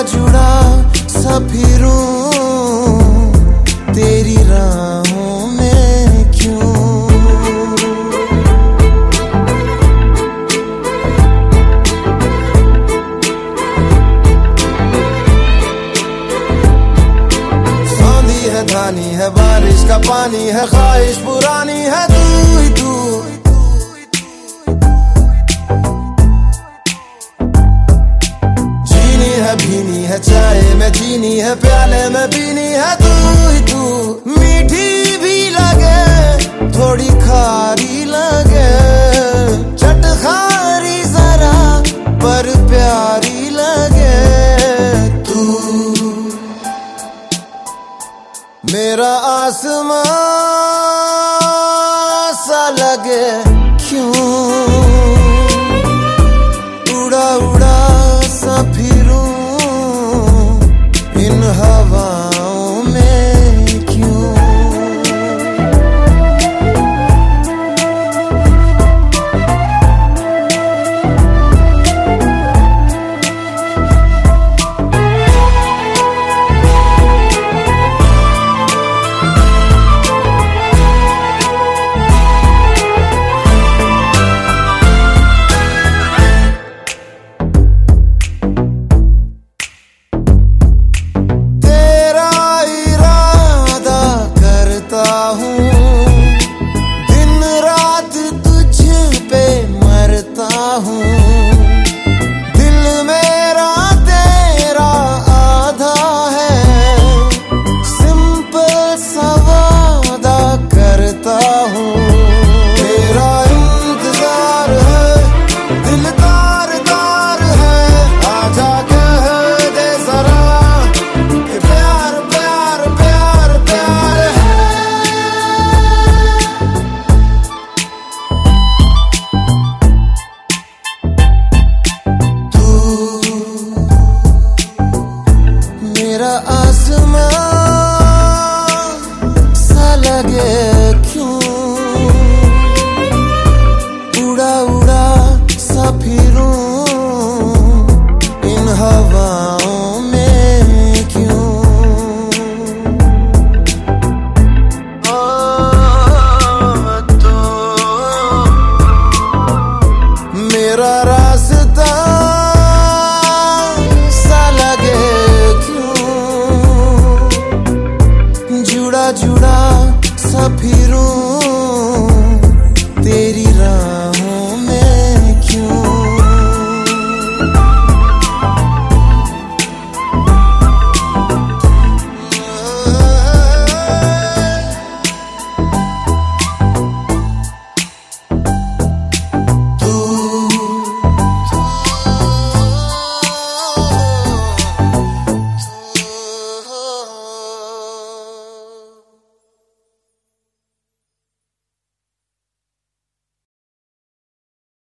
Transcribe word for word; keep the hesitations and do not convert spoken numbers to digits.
जुड़ा सा फिरूं तेरी राहों में क्यों। सांधी है धानी है बारिश का पानी है ख्वाहिश पुरानी है तू ही तू। जीनी है भीनी है चाय में चीनी है प्याले में पीनी है तू ही तू। मीठी भी लगे थोड़ी खारी लगे चटखारी जरा पर प्यारी लगे तू। मेरा आसमां